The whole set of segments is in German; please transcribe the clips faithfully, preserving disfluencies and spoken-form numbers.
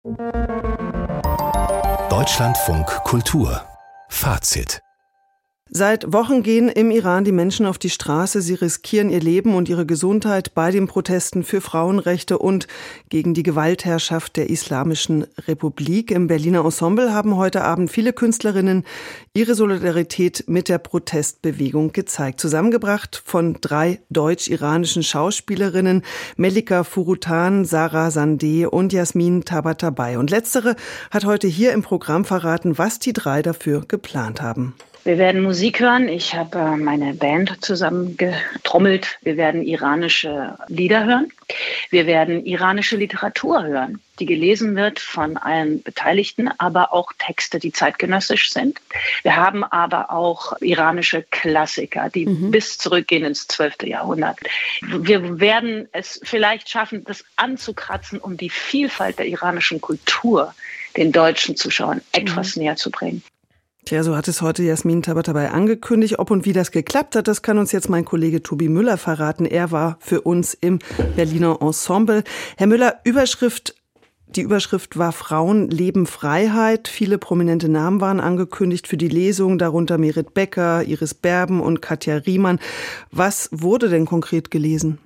Deutschlandfunk Kultur Fazit. Seit Wochen gehen im Iran die Menschen auf die Straße. Sie riskieren ihr Leben und ihre Gesundheit bei den Protesten für Frauenrechte und gegen die Gewaltherrschaft der Islamischen Republik. Im Berliner Ensemble haben heute Abend viele Künstlerinnen ihre Solidarität mit der Protestbewegung gezeigt. Zusammengebracht von drei deutsch-iranischen Schauspielerinnen, Melika Furutan, Sarah Sandeh und Jasmin Tabatabai. Und letztere hat heute hier im Programm verraten, was die drei dafür geplant haben. Wir werden Musik hören. Ich habe äh, meine Band zusammengetrommelt. Wir werden iranische Lieder hören. Wir werden iranische Literatur hören, die gelesen wird von allen Beteiligten, aber auch Texte, die zeitgenössisch sind. Wir haben aber auch iranische Klassiker, die mhm. bis zurückgehen ins zwölfte Jahrhundert. Wir werden es vielleicht schaffen, das anzukratzen, um die Vielfalt der iranischen Kultur den deutschen Zuschauern etwas mhm. näher zu bringen. Tja, so hat es heute Jasmin Tabatabai angekündigt. Ob und wie das geklappt hat, das kann uns jetzt mein Kollege Tobi Müller verraten. Er war für uns im Berliner Ensemble. Herr Müller, Überschrift, die Überschrift war Frauen leben Freiheit. Viele prominente Namen waren angekündigt für die Lesung, darunter Merit Becker, Iris Berben und Katja Riemann. Was wurde denn konkret gelesen?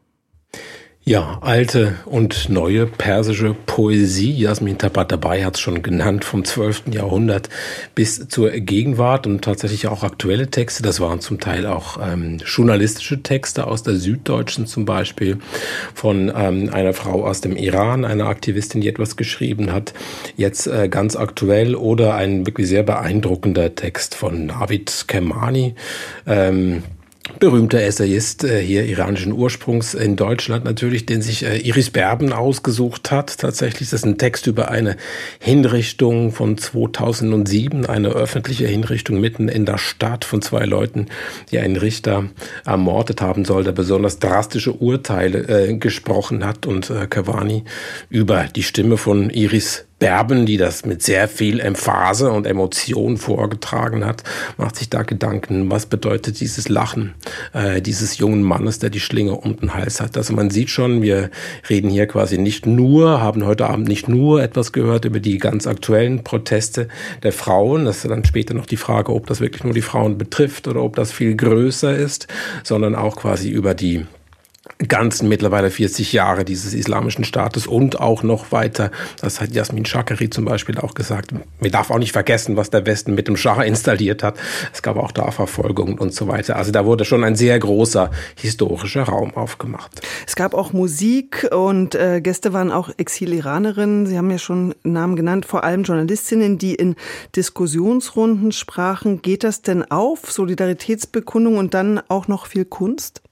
Ja, alte und neue persische Poesie. Jasmin Tabatabai hat es schon genannt, vom zwölften Jahrhundert bis zur Gegenwart und tatsächlich auch aktuelle Texte. Das waren zum Teil auch ähm, journalistische Texte aus der Süddeutschen zum Beispiel von ähm, einer Frau aus dem Iran, einer Aktivistin, die etwas geschrieben hat, jetzt äh, ganz aktuell, oder ein wirklich sehr beeindruckender Text von Navid Kermani, ähm, berühmter Essayist äh, hier iranischen Ursprungs in Deutschland natürlich, den sich äh, Iris Berben ausgesucht hat. Tatsächlich ist das ein Text über eine Hinrichtung von zweitausendsieben, eine öffentliche Hinrichtung mitten in der Stadt von zwei Leuten, die einen Richter ermordet haben soll, der besonders drastische Urteile äh, gesprochen hat, und äh, Kermani über die Stimme von Iris Berben, die das mit sehr viel Emphase und Emotion vorgetragen hat, macht sich da Gedanken, was bedeutet dieses Lachen äh, dieses jungen Mannes, der die Schlinge um den Hals hat. Also man sieht schon, wir reden hier quasi nicht nur, haben heute Abend nicht nur etwas gehört über die ganz aktuellen Proteste der Frauen. Das ist dann später noch die Frage, ob das wirklich nur die Frauen betrifft oder ob das viel größer ist, sondern auch quasi über die ganzen mittlerweile vierzig Jahre dieses islamischen Staates und auch noch weiter. Das hat Jasmin Shakari zum Beispiel auch gesagt. Man darf auch nicht vergessen, was der Westen mit dem Schah installiert hat. Es gab auch da Verfolgungen und so weiter. Also da wurde schon ein sehr großer historischer Raum aufgemacht. Es gab auch Musik und äh, Gäste waren auch Exil-Iranerinnen. Sie haben ja schon Namen genannt, vor allem Journalistinnen, die in Diskussionsrunden sprachen. Geht das denn auf? Solidaritätsbekundung und dann auch noch viel Kunst?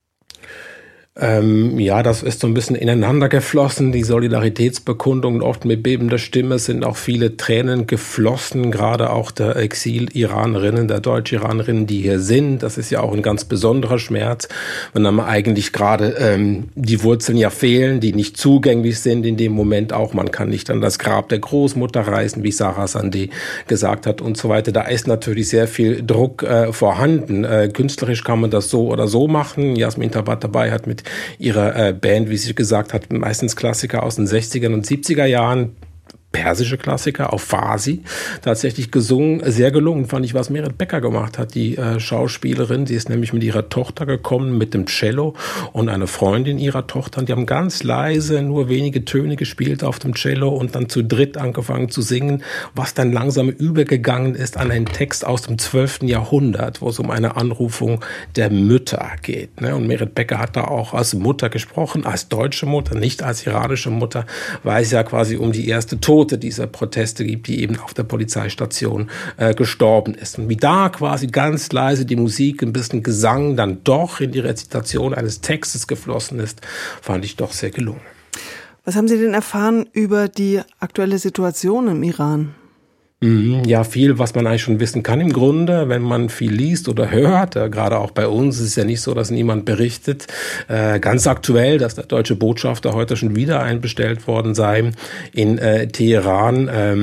Ähm, ja, das ist so ein bisschen ineinander geflossen, die Solidaritätsbekundungen, oft mit bebender Stimme sind auch viele Tränen geflossen, gerade auch der Exil-Iranerinnen, der Deutsch-Iranerinnen, die hier sind. Das ist ja auch ein ganz besonderer Schmerz, wenn dann eigentlich gerade ähm, die Wurzeln ja fehlen, die nicht zugänglich sind in dem Moment auch. Man kann nicht an das Grab der Großmutter reisen, wie Sarah Sandeh gesagt hat und so weiter. Da ist natürlich sehr viel Druck äh, vorhanden. Äh, künstlerisch kann man das so oder so machen. Jasmin Tabatabai hat mit ihrer äh, Band, wie sie gesagt hat, meistens Klassiker aus den sechzigern und siebziger Jahren, persische Klassiker auf Farsi tatsächlich gesungen. Sehr gelungen fand ich, was Merit Becker gemacht hat, die äh, Schauspielerin. Sie ist nämlich mit ihrer Tochter gekommen, mit dem Cello und eine Freundin ihrer Tochter. Und die haben ganz leise nur wenige Töne gespielt auf dem Cello und dann zu dritt angefangen zu singen, was dann langsam übergegangen ist an einen Text aus dem zwölften Jahrhundert, wo es um eine Anrufung der Mütter geht. Ne? Und Merit Becker hat da auch als Mutter gesprochen, als deutsche Mutter, nicht als iranische Mutter, weil es ja quasi um die erste Tote dieser Proteste gibt, die eben auf der Polizeistation äh, gestorben ist. Und wie da quasi ganz leise die Musik, ein bisschen Gesang dann doch in die Rezitation eines Textes geflossen ist, fand ich doch sehr gelungen. Was haben Sie denn erfahren über die aktuelle Situation im Iran? Ja, viel, was man eigentlich schon wissen kann im Grunde, wenn man viel liest oder hört. Äh, gerade auch bei uns ist es ja nicht so, dass niemand berichtet. Äh, ganz aktuell, dass der deutsche Botschafter heute schon wieder einbestellt worden sei in äh, Teheran. Ähm,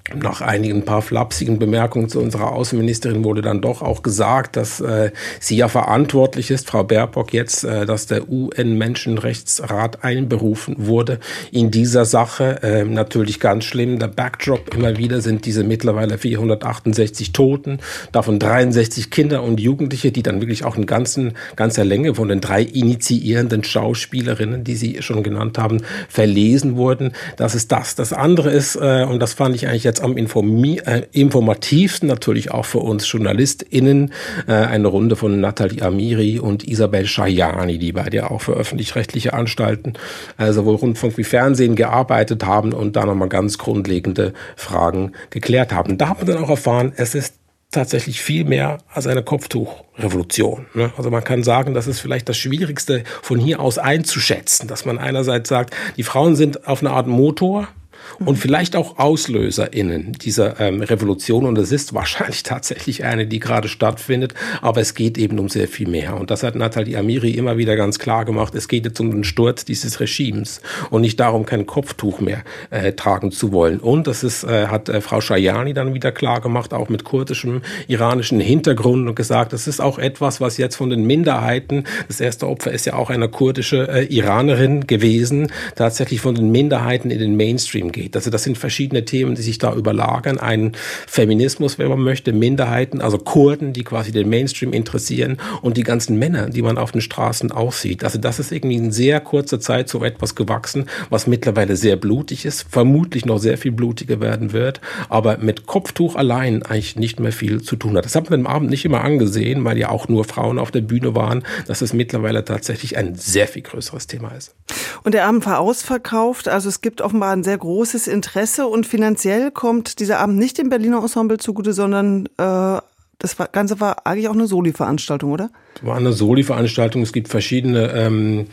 Nach einigen paar flapsigen Bemerkungen zu unserer Außenministerin wurde dann doch auch gesagt, dass äh, sie ja verantwortlich ist, Frau Baerbock jetzt, äh, dass der U N-Menschenrechtsrat einberufen wurde in dieser Sache. Äh, natürlich ganz schlimm. Der Backdrop immer wieder sind diese mittlerweile vierhundertachtundsechzig Toten, davon dreiundsechzig Kinder und Jugendliche, die dann wirklich auch in ganzen, ganzer Länge von den drei initiierenden Schauspielerinnen, die Sie schon genannt haben, verlesen wurden. Das ist das. Das andere ist, äh, und das fand ich eigentlich jetzt am informi- äh, informativsten natürlich auch für uns JournalistInnen, äh, eine Runde von Nathalie Amiri und Isabel Schajani, die beide ja auch für öffentlich-rechtliche Anstalten, äh, sowohl Rundfunk wie Fernsehen gearbeitet haben und da nochmal ganz grundlegende Fragen geklärt haben. Da hat man dann auch erfahren, es ist tatsächlich viel mehr als eine Kopftuchrevolution. Also man kann sagen, das ist vielleicht das Schwierigste von hier aus einzuschätzen, dass man einerseits sagt, die Frauen sind auf eine Art Motor und vielleicht auch AuslöserInnen dieser ähm, Revolution. Und es ist wahrscheinlich tatsächlich eine, die gerade stattfindet. Aber es geht eben um sehr viel mehr. Und das hat Nathalie Amiri immer wieder ganz klar gemacht. Es geht jetzt um den Sturz dieses Regimes und nicht darum, kein Kopftuch mehr äh, tragen zu wollen. Und das ist, äh, hat äh, Frau Schajani dann wieder klar gemacht, auch mit kurdischem, iranischen Hintergrund, und gesagt, das ist auch etwas, was jetzt von den Minderheiten, das erste Opfer ist ja auch eine kurdische äh, Iranerin gewesen, tatsächlich von den Minderheiten in den Mainstream geht. Also das sind verschiedene Themen, die sich da überlagern. Ein Feminismus, wenn man möchte, Minderheiten, also Kurden, die quasi den Mainstream interessieren, und die ganzen Männer, die man auf den Straßen auch sieht. Also das ist irgendwie in sehr kurzer Zeit so etwas gewachsen, was mittlerweile sehr blutig ist, vermutlich noch sehr viel blutiger werden wird, aber mit Kopftuch allein eigentlich nicht mehr viel zu tun hat. Das hat man am Abend nicht immer angesehen, weil ja auch nur Frauen auf der Bühne waren, dass es mittlerweile tatsächlich ein sehr viel größeres Thema ist. Und der Abend war ausverkauft, also es gibt offenbar ein sehr großes Interesse, und finanziell kommt dieser Abend nicht dem Berliner Ensemble zugute, sondern äh, das Ganze war eigentlich auch eine Soli-Veranstaltung, oder? War eine Soli-Veranstaltung. Es gibt verschiedene ähm,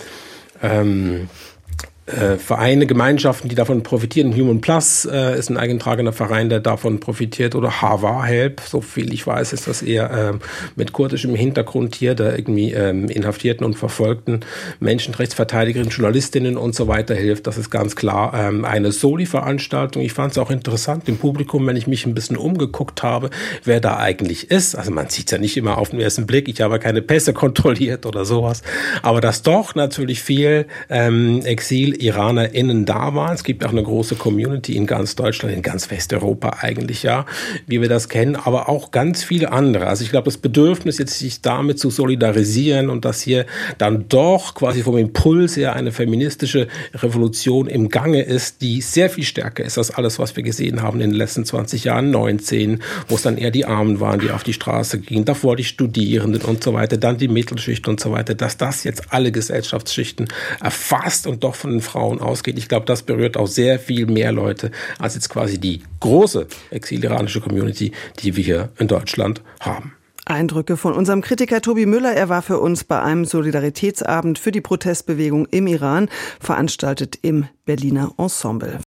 ähm, äh, Vereine, Gemeinschaften, die davon profitieren. Human Plus äh, ist ein eingetragener Verein, der davon profitiert. Oder Hava Help, so viel ich weiß, ist das eher ähm, mit kurdischem Hintergrund hier, der irgendwie ähm, inhaftierten und verfolgten Menschenrechtsverteidigerinnen, Journalistinnen und so weiter hilft. Das ist ganz klar ähm, eine Soli-Veranstaltung. Ich fand es auch interessant im Publikum, wenn ich mich ein bisschen umgeguckt habe, wer da eigentlich ist. Also man sieht es ja nicht immer auf den ersten Blick. Ich habe keine Pässe kontrolliert oder sowas. Aber dass doch natürlich viel ähm, Exil-IranerInnen da waren. Es gibt auch eine große Community in ganz Deutschland, in ganz Westeuropa eigentlich, ja, wie wir das kennen, aber auch ganz viele andere. Also ich glaube, das Bedürfnis, jetzt sich damit zu solidarisieren und dass hier dann doch quasi vom Impuls her eine feministische Revolution im Gange ist, die sehr viel stärker ist als alles, was wir gesehen haben in den letzten zwanzig Jahren, neunzehn, wo es dann eher die Armen waren, die auf die Straße gingen, davor die Studierenden und so weiter, dann die Mittelschicht und so weiter, dass das jetzt alle Gesellschaftsschichten erfasst und doch von den Frauen ausgeht. Ich glaube, das berührt auch sehr viel mehr Leute als jetzt quasi die große exil-iranische Community, die wir hier in Deutschland haben. Eindrücke von unserem Kritiker Tobi Müller. Er war für uns bei einem Solidaritätsabend für die Protestbewegung im Iran, veranstaltet im Berliner Ensemble.